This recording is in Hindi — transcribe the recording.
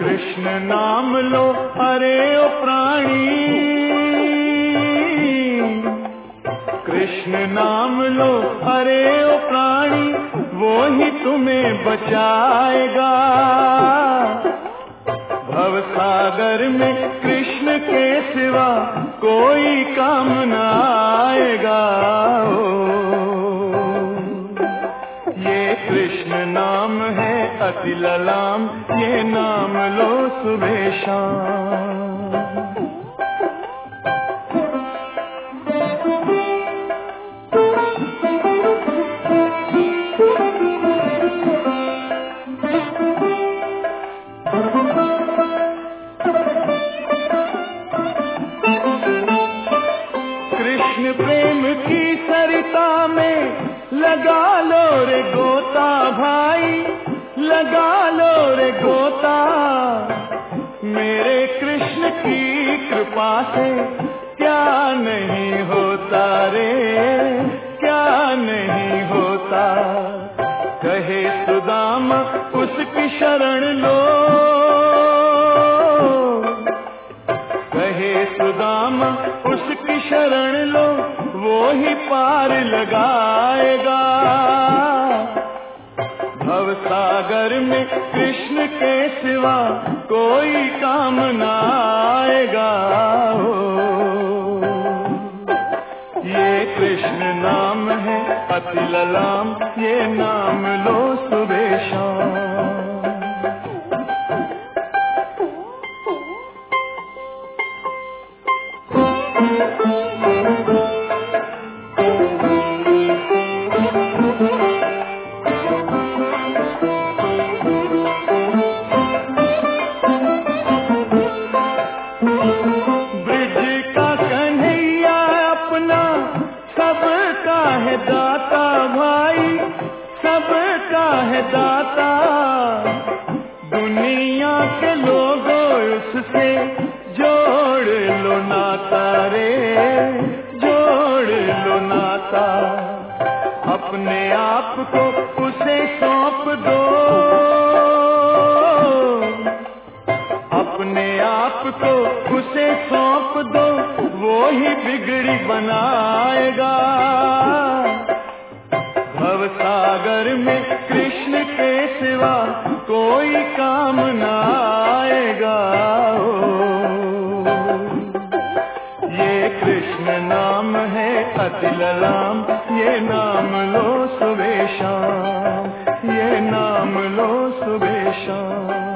कृष्ण नाम लो अरे ओ प्राणी, कृष्ण नाम लो अरे ओ प्राणी, वो ही तुम्हें बचाएगा। भव सागर में कृष्ण के सिवा कोई काम न आएगा। ये कृष्ण नाम है अति ललाम, ये नाम लो सुबह शाम। कृष्ण प्रेम की सरिता में लगा लो रे गोता भाई, लगा लो रे गोता। मेरे कृष्ण की कृपा से क्या नहीं होता रे, क्या नहीं होता। कहे सुदामा उसकी शरण लो, कहे सुदामा उसकी शरण लो, वो ही पार लगाएगा। भव सागर में कृष्ण के सिवा कोई काम न आएगा। ये कृष्ण नाम है अति ललाम, ये नाम लो सुबह शाम। दाता भाई सबका है दाता, दुनिया के लोगों उससे जोड़ लो नाता रे, जोड़ लो नाता। अपने आप को उसे सौंप दो, अपने आप को उसे सौंप दो, वो ही बिगड़ी बनाएगा। भव सागर में कृष्ण के सिवा कोई काम न आएगा। ये कृष्ण नाम है अति ललाम, ये नाम लो सुबह शाम, ये नाम लो सुबह शाम।